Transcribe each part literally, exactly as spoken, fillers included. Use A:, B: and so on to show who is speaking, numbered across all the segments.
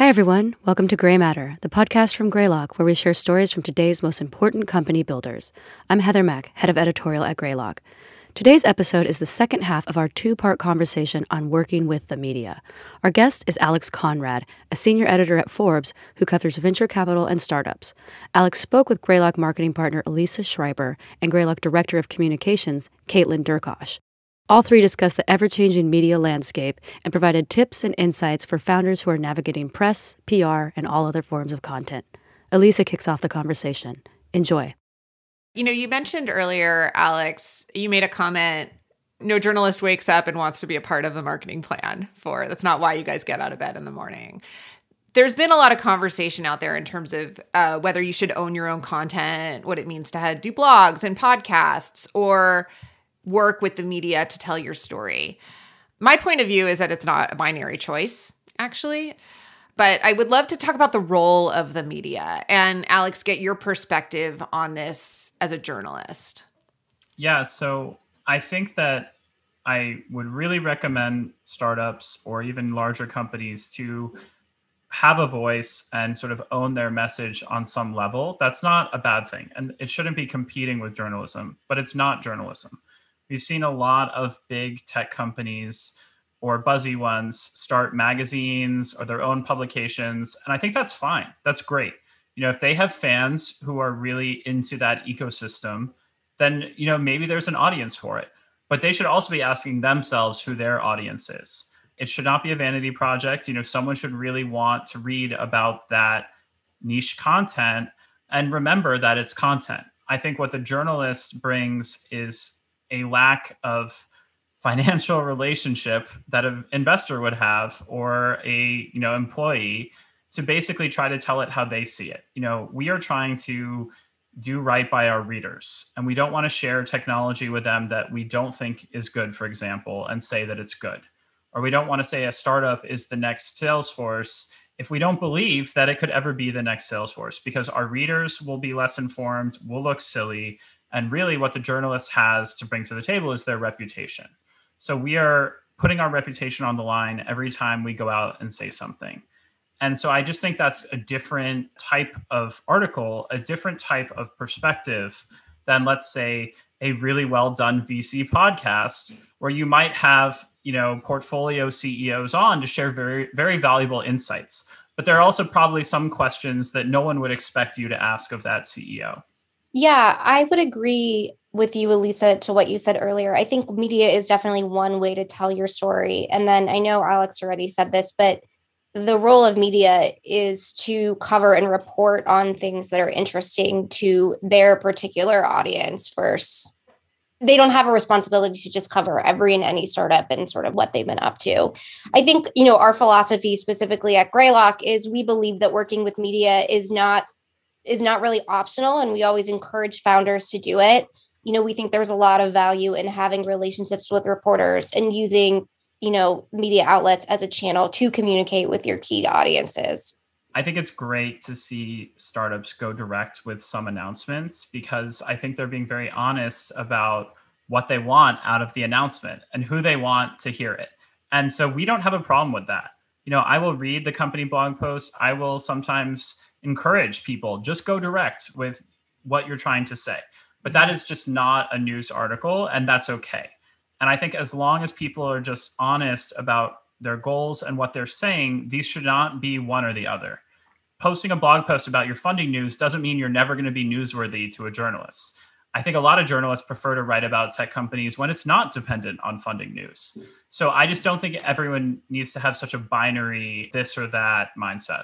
A: everyone. Welcome to Grey Matter, the podcast from Greylock, where we share stories from today's most important company builders. I'm Heather Mack, head of editorial at Greylock. Today's episode is the second half of our two-part conversation on working with the media. Our guest is Alex Conrad, a senior editor at Forbes who covers venture capital and startups. Alex spoke with Greylock marketing partner Elisa Schreiber and Greylock director of communications, Caitlin Durkosh. All three discussed the ever-changing media landscape and provided tips and insights for founders who are navigating press, P R, and all other forms of content. Elisa kicks off the conversation. Enjoy.
B: You know, you mentioned earlier, Alex, you made a comment, no journalist wakes up and wants to be a part of the marketing plan for, that's not why you guys get out of bed in the morning. There's been a lot of conversation out there in terms of uh, whether you should own your own content, what it means to have, do blogs and podcasts, or work with the media to tell your story. My point of view is that it's not a binary choice, actually. But I would love to talk about the role of the media. And Alex, get your perspective on this as a journalist.
C: Yeah, so I think that I would really recommend startups or even larger companies to have a voice and sort of own their message on some level. That's not a bad thing. And it shouldn't be competing with journalism, but it's not journalism. We've seen a lot of big tech companies or buzzy ones start magazines or their own publications. And I think that's fine. That's great. You know, if they have fans who are really into that ecosystem, then, you know, maybe there's an audience for it. But they should also be asking themselves who their audience is. It should not be a vanity project. You know, someone should really want to read about that niche content and remember that it's content. I think what the journalist brings is a lack of financial relationship that an investor would have or a, you know, employee to basically try to tell it how they see it. You know, we are trying to do right by our readers, and we don't want to share technology with them that we don't think is good, for example, and say that it's good. Or we don't want to say a startup is the next Salesforce if we don't believe that it could ever be the next Salesforce, because our readers will be less informed, will look silly. And really what the journalist has to bring to the table is their reputation. So we are putting our reputation on the line every time we go out and say something. And so I just think that's a different type of article, a different type of perspective than, let's say, a really well done V C podcast where you might have, you know, portfolio C E Os on to share very, very valuable insights. But there are also probably some questions that no one would expect you to ask of that C E O.
D: Yeah, I would agree with you, Elisa, to what you said earlier. I think media is definitely one way to tell your story. And then I know Alex already said this, but the role of media is to cover and report on things that are interesting to their particular audience first. They don't have a responsibility to just cover every and any startup and sort of what they've been up to. I think, you know, our philosophy specifically at Greylock is we believe that working with media is not is not really optional, and we always encourage founders to do it. You know, we think there's a lot of value in having relationships with reporters and using, you know, media outlets as a channel to communicate with your key audiences.
C: I think it's great to see startups go direct with some announcements because I think they're being very honest about what they want out of the announcement and who they want to hear it. And so we don't have a problem with that. You know, I will read the company blog posts. I will sometimes encourage people, just go direct with what you're trying to say. But that is just not a news article, and that's okay. And I think as long as people are just honest about their goals and what they're saying, these should not be one or the other. Posting a blog post about your funding news doesn't mean you're never going to be newsworthy to a journalist. I think a lot of journalists prefer to write about tech companies when it's not dependent on funding news. So I just don't think everyone needs to have such a binary this or that mindset.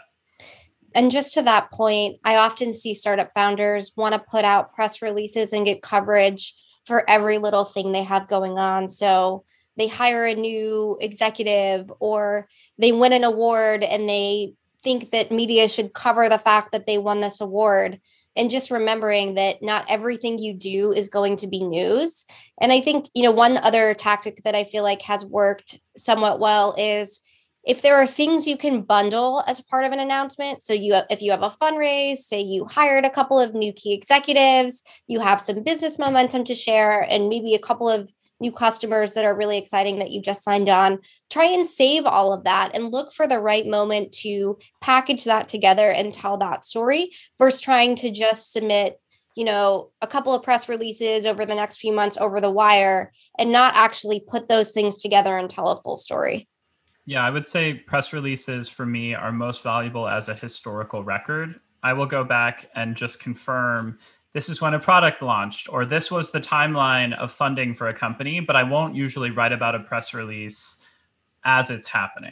D: And just to that point, I often see startup founders want to put out press releases and get coverage for every little thing they have going on. So they hire a new executive or they win an award and they think that media should cover the fact that they won this award. And just remembering that not everything you do is going to be news. And I think, you know, one other tactic that I feel like has worked somewhat well is if there are things you can bundle as part of an announcement. So you, if you have a fundraise, say you hired a couple of new key executives, you have some business momentum to share, and maybe a couple of new customers that are really exciting that you just signed on. Try and save all of that and look for the right moment to package that together and tell that story versus trying to just submit, you know, a couple of press releases over the next few months over the wire and not actually put those things together and tell a full story.
C: Yeah, I would say press releases for me are most valuable as a historical record. I will go back and just confirm this is when a product launched, or this was the timeline of funding for a company, but I won't usually write about a press release as it's happening.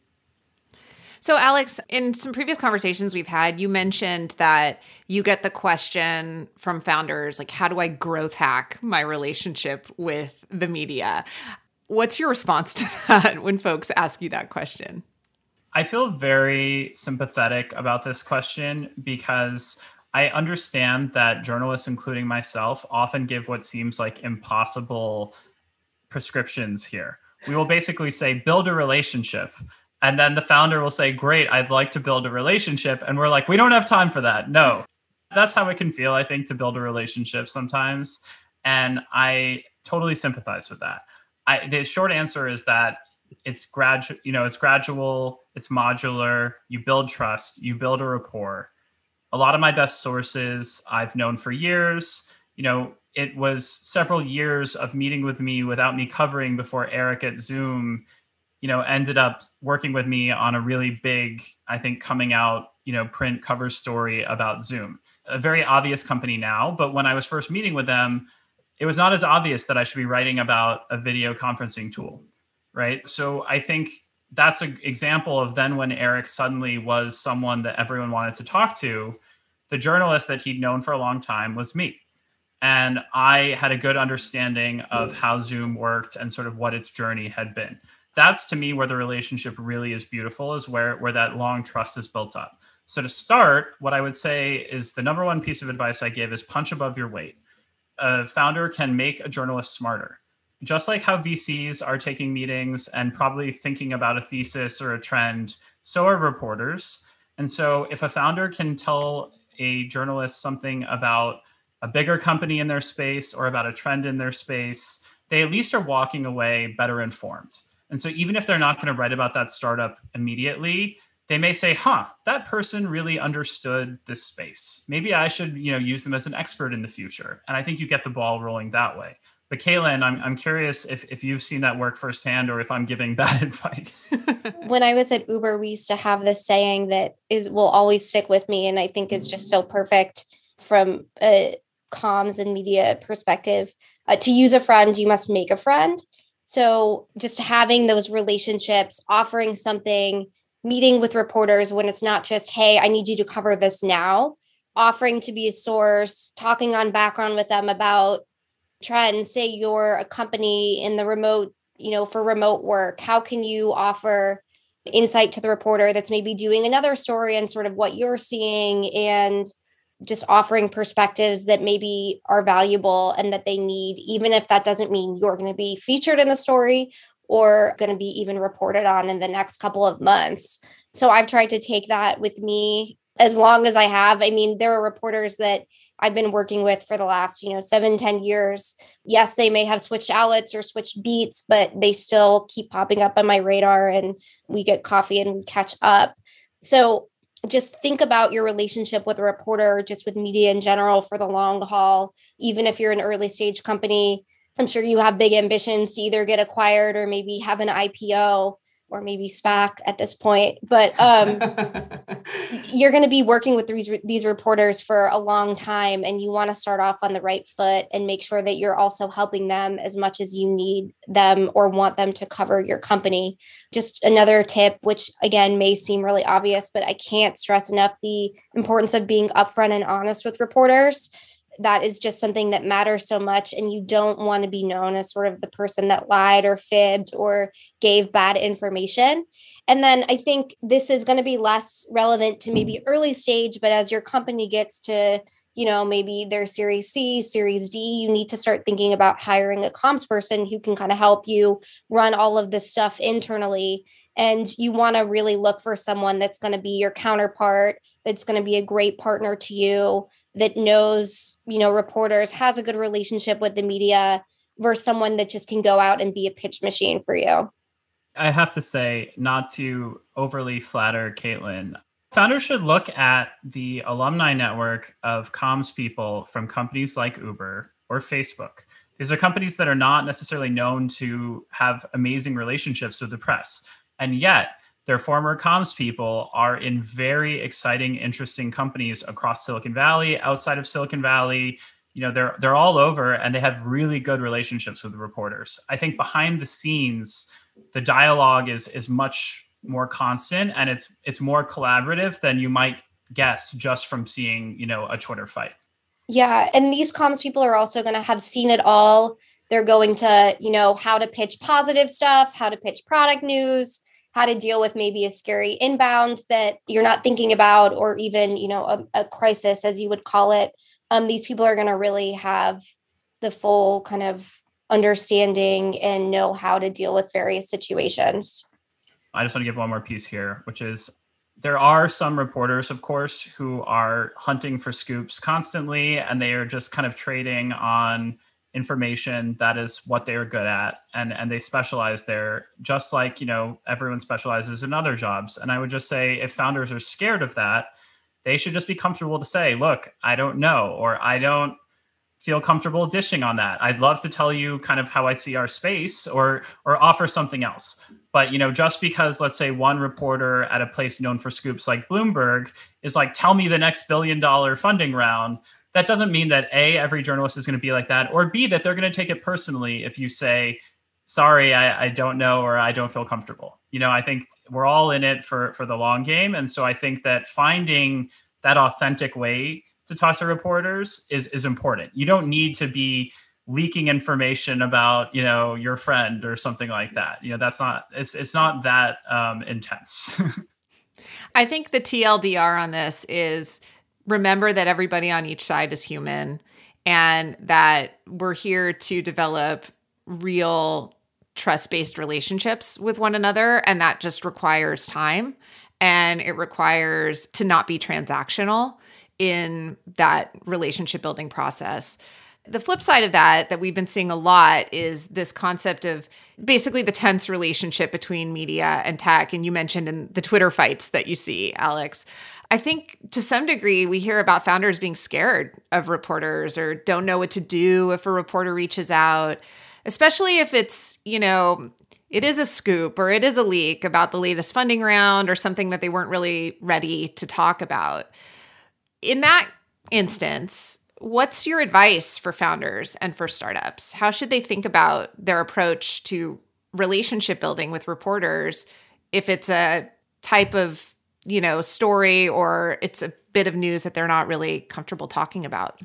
B: So, Alex, in some previous conversations we've had, you mentioned that you get the question from founders, like, how do I growth hack my relationship with the media? What's your response to that when folks ask you that question?
C: I feel very sympathetic about this question because I understand that journalists, including myself, often give what seems like impossible prescriptions here. We will basically say, build a relationship. And then the founder will say, great, I'd like to build a relationship. And we're like, we don't have time for that. No. That's how it can feel, I think, to build a relationship sometimes. And I totally sympathize with that. I, the short answer is that it's gradual, you know, it's gradual, it's modular, you build trust, you build a rapport. A lot of my best sources I've known for years. You know, it was several years of meeting with me without me covering before Eric at Zoom, you know, ended up working with me on a really big, I think, coming out, you know, print cover story about Zoom. A very obvious company now, but when I was first meeting with them, it was not as obvious that I should be writing about a video conferencing tool, right? So I think that's an example of then when Eric suddenly was someone that everyone wanted to talk to, the journalist that he'd known for a long time was me. And I had a good understanding of how Zoom worked and sort of what its journey had been. That's to me where the relationship really is beautiful, is where, where that long trust is built up. So to start, what I would say is the number one piece of advice I give is punch above your weight. A founder can make a journalist smarter. Just like how V Cs are taking meetings and probably thinking about a thesis or a trend, so are reporters. And so if a founder can tell a journalist something about a bigger company in their space or about a trend in their space, they at least are walking away better informed. And so even if they're not going to write about that startup immediately, they may say, huh, that person really understood this space. Maybe I should, you know, use them as an expert in the future. And I think you get the ball rolling that way. But Kaylin, I'm I'm curious if, if you've seen that work firsthand or if I'm giving bad advice.
D: When I was at Uber, we used to have this saying that is will always stick with me. And I think is just so perfect from a comms and media perspective. Uh, to use a friend, you must make a friend. So just having those relationships, offering something, meeting with reporters when it's not just, hey, I need you to cover this now, offering to be a source, talking on background with them about trends. Say you're a company in the remote, you know, for remote work. How can you offer insight to the reporter that's maybe doing another story and sort of what you're seeing, and just offering perspectives that maybe are valuable and that they need, even if that doesn't mean you're going to be featured in the story or going to be even reported on in the next couple of months. So I've tried to take that with me as long as I have. I mean, there are reporters that I've been working with for the last, you know, seven, ten years. Yes, they may have switched outlets or switched beats, but they still keep popping up on my radar and we get coffee and we catch up. So just think about your relationship with a reporter, just with media in general for the long haul. Even if you're an early stage company, I'm sure you have big ambitions to either get acquired or maybe have an I P O or maybe SPAC at this point. But um, you're going to be working with these, these reporters for a long time, and you want to start off on the right foot and make sure that you're also helping them as much as you need them or want them to cover your company. Just another tip, which again may seem really obvious, but I can't stress enough the importance of being upfront and honest with reporters. That is just something that matters so much. And you don't want to be known as sort of the person that lied or fibbed or gave bad information. And then I think this is going to be less relevant to maybe early stage, but as your company gets to, you know, maybe their Series C, Series D, you need to start thinking about hiring a comms person who can kind of help you run all of this stuff internally. And you want to really look for someone that's going to be your counterpart, that's going to be a great partner to you, that knows, you know, reporters, has a good relationship with the media. versus someone that just can go out and be a pitch machine for you?
C: I have to say, not to overly flatter Caitlin, founders should look at the alumni network of comms people from companies like Uber or Facebook. These are companies that are not necessarily known to have amazing relationships with the press. And yet, their former comms people are in very exciting, interesting companies across Silicon Valley, outside of Silicon Valley. You know, they're they're all over, and they have really good relationships with the reporters. I think behind the scenes, the dialogue is is much more constant, and it's it's more collaborative than you might guess just from seeing, you know, a Twitter fight.
D: Yeah. And these comms people are also going to have seen it all. They're going to, you know, how to pitch positive stuff, how to pitch product news, how to deal with maybe a scary inbound that you're not thinking about, or even, you know, a, a crisis, as you would call it. Um, these people are going to really have the full kind of understanding and know how to deal with various situations.
C: I just want to give one more piece here, which is there are some reporters, of course, who are hunting for scoops constantly, and they are just kind of trading on information. That is what they are good at. And, and they specialize there, just like, you know, everyone specializes in other jobs. And I would just say, if founders are scared of that, they should just be comfortable to say, look, I don't know, or I don't feel comfortable dishing on that. I'd love to tell you kind of how I see our space, or or offer something else. But, you know, just because, let's say, one reporter at a place known for scoops like Bloomberg is like, tell me the next billion dollar funding round, that doesn't mean that A, every journalist is going to be like that, or B, that they're going to take it personally if you say, sorry, I, I don't know, or I don't feel comfortable. You know, I think we're all in it for, for the long game. And so I think that finding that authentic way to talk to reporters is, is important. You don't need to be leaking information about, you know, your friend or something like that. You know, that's not, it's, it's not that um, intense.
B: I think the T L D R on this is remember that everybody on each side is human, and that we're here to develop real trust-based relationships with one another. And that just requires time, and it requires to not be transactional in that relationship building process. The flip side of that, that we've been seeing a lot, is this concept of basically the tense relationship between media and tech. And you mentioned in the Twitter fights that you see, Alex. I think to some degree, we hear about founders being scared of reporters, or don't know what to do if a reporter reaches out, especially if it's, you know, it is a scoop or it is a leak about the latest funding round or something that they weren't really ready to talk about. In that instance, what's your advice for founders and for startups? How should they think about their approach to relationship building with reporters if it's a type of, you know, story, or it's a bit of news that they're not really comfortable talking about?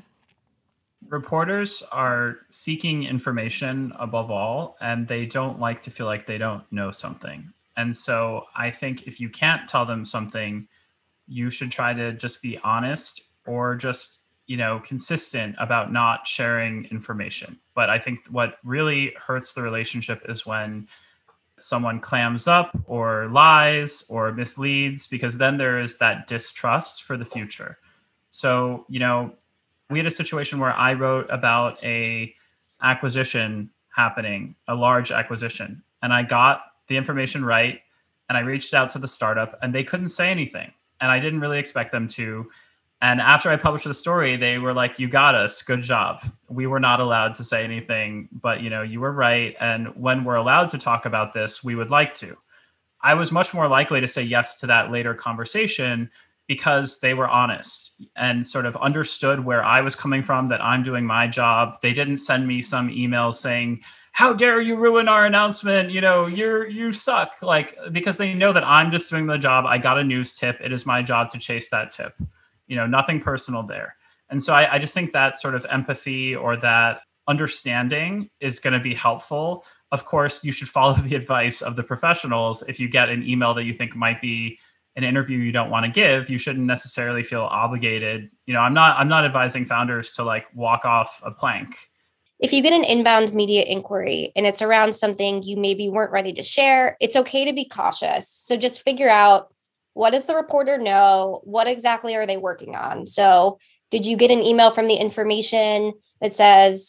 C: Reporters are seeking information above all, and they don't like to feel like they don't know something. And so I think if you can't tell them something, you should try to just be honest, or just, you know, consistent about not sharing information. But I think what really hurts the relationship is when someone clams up or lies or misleads, because then there is that distrust for the future. So, you know, we had a situation where I wrote about a acquisition happening, a large acquisition, and I got the information right, and I reached out to the startup, and they couldn't say anything, and I didn't really expect them to. And after I published the story, they were like, you got us, good job. We were not allowed to say anything, but, you know, you were right. And when we're allowed to talk about this, we would like to. I was much more likely to say yes to that later conversation, because they were honest and sort of understood where I was coming from, that I'm doing my job. They didn't send me some email saying, how dare you ruin our announcement? You know, you're, you suck. Like, because they know that I'm just doing the job. I got a news tip. It is my job to chase that tip. You know, nothing personal there. And so I, I just think that sort of empathy, or that understanding, is going to be helpful. Of course, you should follow the advice of the professionals. If you get an email that you think might be an interview you don't want to give, you shouldn't necessarily feel obligated. You know, I'm not, I'm not advising founders to like walk off a plank.
D: If you get an inbound media inquiry and it's around something you maybe weren't ready to share, it's okay to be cautious. So just figure out, what does the reporter know? What exactly are they working on? So did you get an email from the information that says,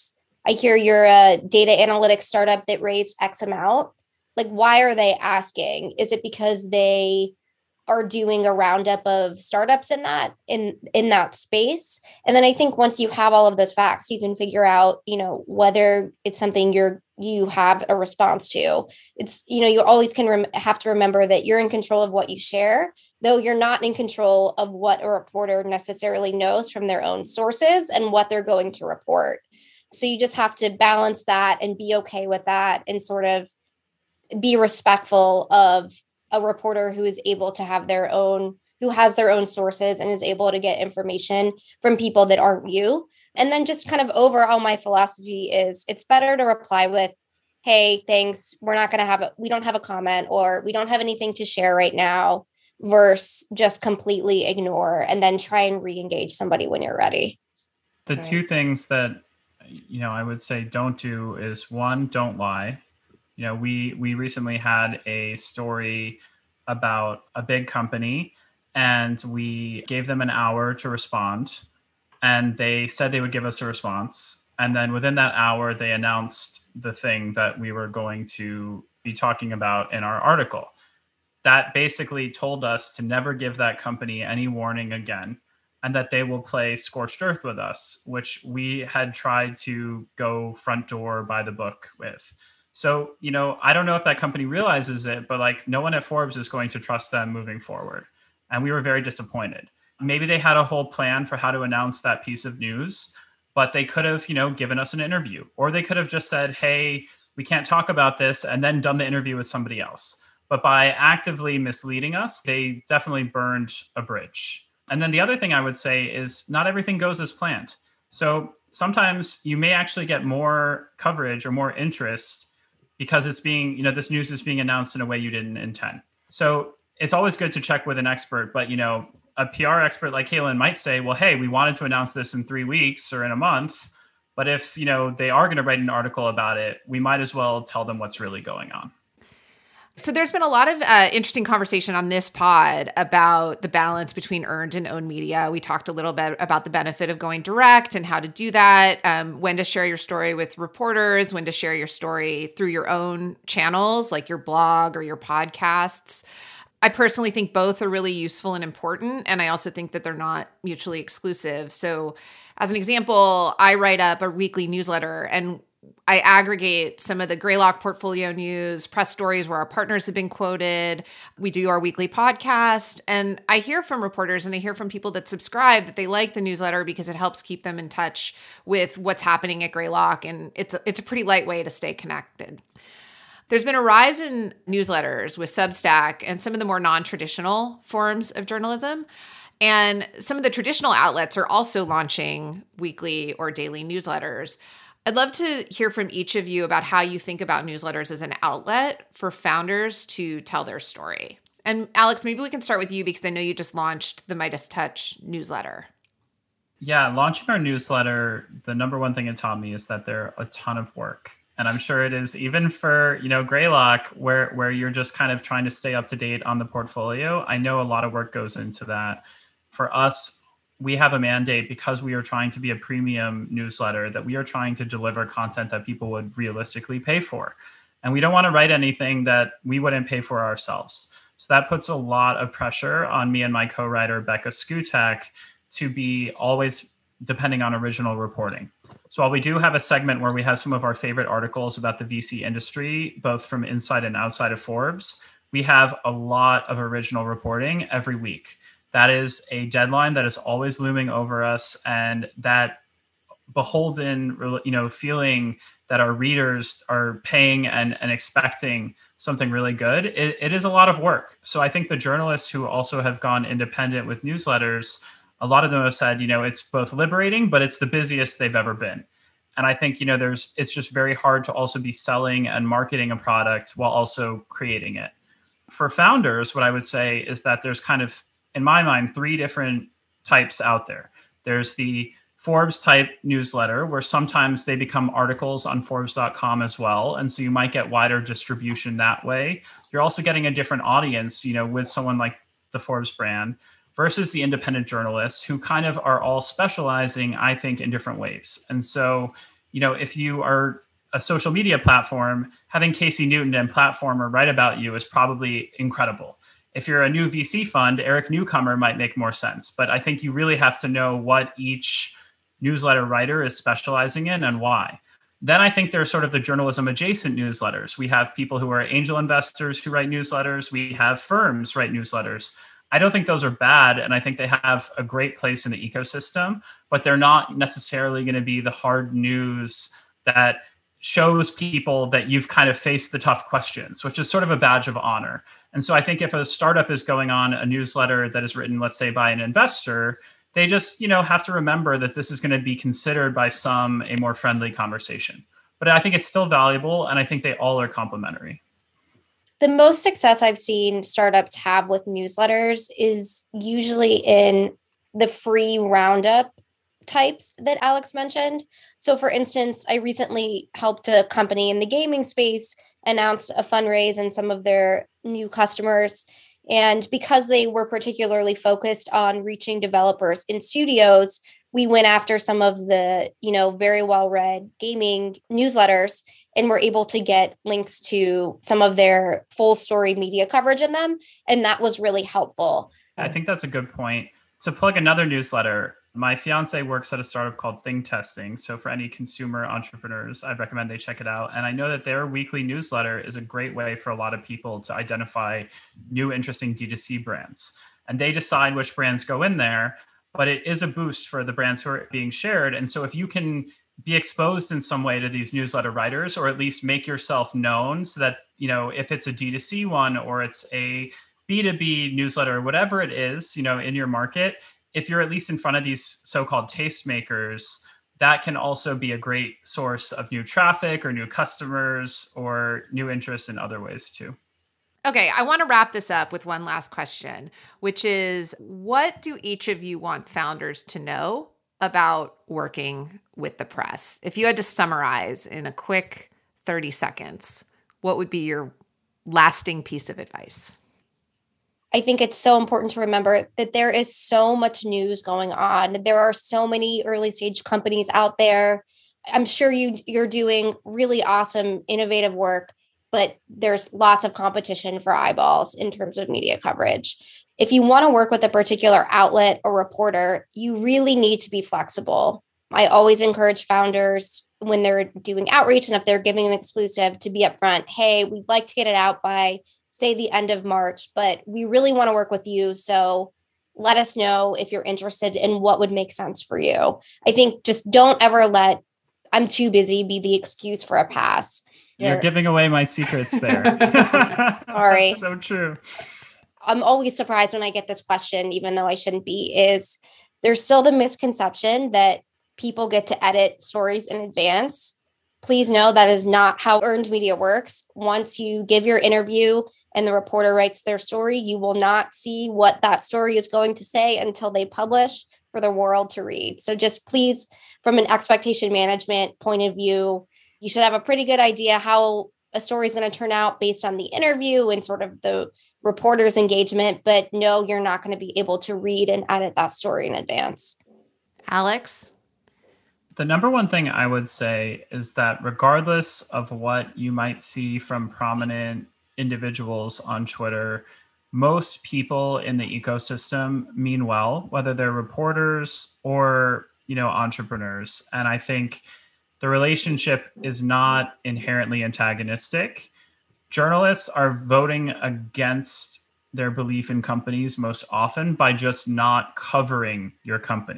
D: I hear you're a data analytics startup that raised X amount. Like, why are they asking? Is it because they are doing a roundup of startups in that in in that space? And then I think once you have all of those facts, you can figure out, you know, whether it's something you're you have a response to. It's, you know, you always can rem- have to remember that you're in control of what you share, though you're not in control of what a reporter necessarily knows from their own sources and what they're going to report. So you just have to balance that and be okay with that and sort of be respectful of a reporter who is able to have their own, who has their own sources and is able to get information from people that aren't you. And then just kind of overall, my philosophy is it's better to reply with, hey, thanks, we're not going to have a, we don't have a comment, or we don't have anything to share right now, versus just completely ignore and then try and re-engage somebody when you're ready.
C: The two things that, you know, I would say don't do is, one, don't lie. You know, we we recently had a story about a big company, and we gave them an hour to respond, and they said they would give us a response. And then within that hour, they announced the thing that we were going to be talking about in our article. That basically told us to never give that company any warning again, and that they will play scorched earth with us, which we had tried to go front door by the book with. So, you know, I don't know if that company realizes it, but like no one at Forbes is going to trust them moving forward. And we were very disappointed. Maybe they had a whole plan for how to announce that piece of news, but they could have, you know, given us an interview, or they could have just said, hey, we can't talk about this, and then done the interview with somebody else. But by actively misleading us, they definitely burned a bridge. And then the other thing I would say is not everything goes as planned. So sometimes you may actually get more coverage or more interest because it's being, you know, this news is being announced in a way you didn't intend. So it's always good to check with an expert, but, you know, a P R expert like Kaylin might say, well, hey, we wanted to announce this in three weeks or in a month. But if, you know, they are going to write an article about it, we might as well tell them what's really going on.
B: So there's been a lot of uh, interesting conversation on this pod about the balance between earned and owned media. We talked a little bit about the benefit of going direct and how to do that, um, when to share your story with reporters, when to share your story through your own channels, like your blog or your podcasts. I personally think both are really useful and important, and I also think that they're not mutually exclusive. So as an example, I write up a weekly newsletter, and I aggregate some of the Greylock portfolio news, press stories where our partners have been quoted. We do our weekly podcast. And I hear from reporters and I hear from people that subscribe that they like the newsletter because it helps keep them in touch with what's happening at Greylock. And it's a, it's a pretty light way to stay connected. There's been a rise in newsletters with Substack and some of the more non-traditional forms of journalism. And some of the traditional outlets are also launching weekly or daily newsletters. I'd love to hear from each of you about how you think about newsletters as an outlet for founders to tell their story. And Alex, maybe we can start with you because I know you just launched the Midas Touch newsletter.
C: Yeah, launching our newsletter, the number one thing it taught me is that they're a ton of work. And I'm sure it is even for, you know, Greylock, where, where you're just kind of trying to stay up to date on the portfolio. I know a lot of work goes into that. For us, we have a mandate because we are trying to be a premium newsletter that we are trying to deliver content that people would realistically pay for. And we don't want to write anything that we wouldn't pay for ourselves. So that puts a lot of pressure on me and my co-writer, Becca Skutek, to be always depending on original reporting. So while we do have a segment where we have some of our favorite articles about the V C industry, both from inside and outside of Forbes, we have a lot of original reporting every week. That is a deadline that is always looming over us, and that beholden, you know, feeling that our readers are paying and, and expecting something really good, it, it is a lot of work. So I think the journalists who also have gone independent with newsletters, a lot of them have said, you know, it's both liberating, but it's the busiest they've ever been. And I think, you know, there's, it's just very hard to also be selling and marketing a product while also creating it. For founders, what I would say is that there's kind of, in my mind, three different types out there. There's the Forbes type newsletter where sometimes they become articles on Forbes dot com as well. And so you might get wider distribution that way. You're also getting a different audience, you know, with someone like the Forbes brand versus the independent journalists who kind of are all specializing, I think, in different ways. And so you know, if you are a social media platform, having Casey Newton and Platformer write about you is probably incredible. If you're a new V C fund, Eric Newcomer might make more sense. But I think you really have to know what each newsletter writer is specializing in and why. Then I think there's sort of the journalism adjacent newsletters. We have people who are angel investors who write newsletters. We have firms write newsletters. I don't think those are bad. And I think they have a great place in the ecosystem, but they're not necessarily going to be the hard news that shows people that you've kind of faced the tough questions, which is sort of a badge of honor. And so I think if a startup is going on a newsletter that is written, let's say, by an investor, they just, you know, have to remember that this is going to be considered by some a more friendly conversation. But I think it's still valuable, and I think they all are complementary.
D: The most success I've seen startups have with newsletters is usually in the free roundup types that Alex mentioned. So for instance, I recently helped a company in the gaming space announce a fundraise and some of their new customers. And because they were particularly focused on reaching developers in studios, we went after some of the, you know, very well-read gaming newsletters and were able to get links to some of their full story media coverage in them. And that was really helpful.
C: I think that's a good point. To plug another newsletter, my fiance works at a startup called Thing Testing. So for any consumer entrepreneurs, I'd recommend they check it out. And I know that their weekly newsletter is a great way for a lot of people to identify new, interesting D two C brands. And they decide which brands go in there, but it is a boost for the brands who are being shared. And so if you can be exposed in some way to these newsletter writers, or at least make yourself known so that, you know, if it's a D two C one or it's a B two B newsletter, whatever it is, you know, in your market, if you're at least in front of these so-called tastemakers, that can also be a great source of new traffic or new customers or new interest in other ways too.
B: Okay, I want to wrap this up with one last question, which is, what do each of you want founders to know about working with the press? If you had to summarize in a quick thirty seconds, what would be your lasting piece of advice?
D: I think it's so important to remember that there is so much news going on. There are so many early stage companies out there. I'm sure you, you're doing really awesome, innovative work, but there's lots of competition for eyeballs in terms of media coverage. If you want to work with a particular outlet or reporter, you really need to be flexible. I always encourage founders when they're doing outreach and if they're giving an exclusive to be upfront, hey, we'd like to get it out by, say, the end of March, but we really want to work with you. So let us know if you're interested in what would make sense for you. I think just don't ever let I'm too busy be the excuse for a pass.
C: You're, You're giving away my secrets there.
D: Sorry.
C: That's so true.
D: I'm always surprised when I get this question, even though I shouldn't be, is there's still the misconception that people get to edit stories in advance. Please know that is not how earned media works. Once you give your interview and the reporter writes their story, you will not see what that story is going to say until they publish for the world to read. So just please, from an expectation management point of view, you should have a pretty good idea how a story is going to turn out based on the interview and sort of the reporter's engagement, but no, you're not going to be able to read and edit that story in advance.
B: Alex?
C: The number one thing I would say is that regardless of what you might see from prominent individuals on Twitter, most people in the ecosystem mean well, whether they're reporters or, you know, entrepreneurs. And I think the relationship is not inherently antagonistic. Journalists are voting against their belief in companies most often by just not covering your company.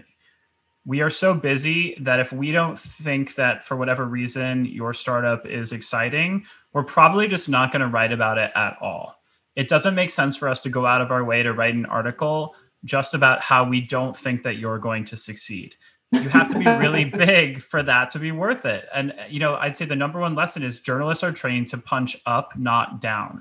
C: We are so busy that if we don't think that for whatever reason your startup is exciting, we're probably just not going to write about it at all. It doesn't make sense for us to go out of our way to write an article just about how we don't think that you're going to succeed. You have to be really big for that to be worth it. And, you know, I'd say the number one lesson is journalists are trained to punch up, not down.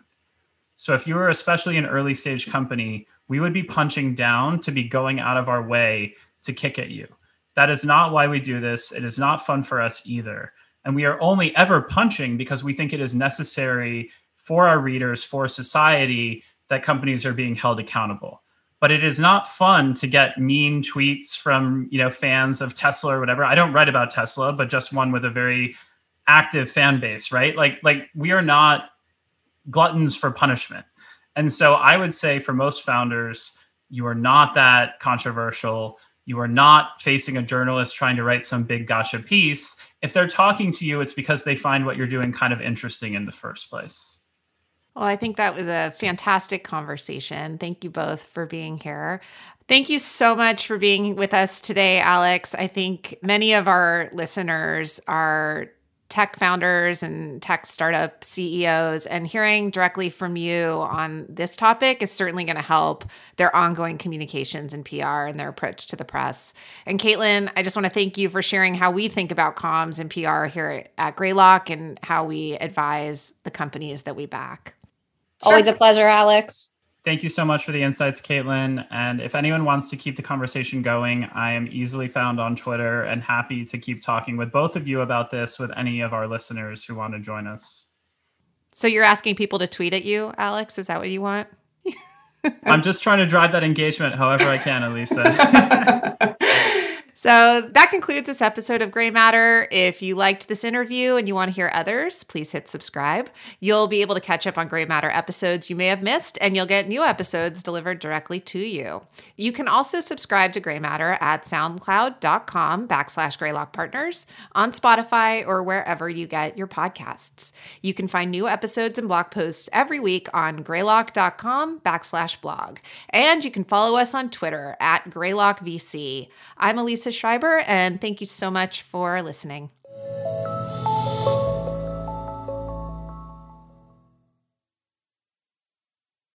C: So if you were especially an early stage company, we would be punching down to be going out of our way to kick at you. That is not why we do this. It is not fun for us either. And we are only ever punching because we think it is necessary for our readers, for society, that companies are being held accountable. but it is not fun to get mean tweets from, you know, fans of Tesla or whatever. I don't write about Tesla, but just one with a very active fan base, right? Like, like we are not gluttons for punishment. And so I would say for most founders, you are not that controversial. You are not facing a journalist trying to write some big gotcha piece. If they're talking to you, it's because they find what you're doing kind of interesting in the first place.
B: Well, I think that was a fantastic conversation. Thank you both for being here. Thank you so much for being with us today, Alex. I think many of our listeners are tech founders and tech startup C E Os, and hearing directly from you on this topic is certainly going to help their ongoing communications and P R and their approach to the press. And Caitlin, I just want to thank you for sharing how we think about comms and P R here at Greylock and how we advise the companies that we back.
D: Always a pleasure, Alex.
C: Thank you so much for the insights, Caitlin. And if anyone wants to keep the conversation going, I am easily found on Twitter and happy to keep talking with both of you about this with any of our listeners who want to join us.
B: So you're asking people to tweet at you, Alex? Is that what you want?
C: I'm just trying to drive that engagement however I can, Elisa.
B: So that concludes this episode of Grey Matter. If you liked this interview and you want to hear others, please hit subscribe. You'll be able to catch up on Grey Matter episodes you may have missed, and you'll get new episodes delivered directly to you. You can also subscribe to Grey Matter at soundcloud.com backslash Greylock Partners, on Spotify, or wherever you get your podcasts. You can find new episodes and blog posts every week on greylock.com backslash blog. And you can follow us on Twitter at GreylockVC. I'm Elisa Schreiber, and thank you so much for listening.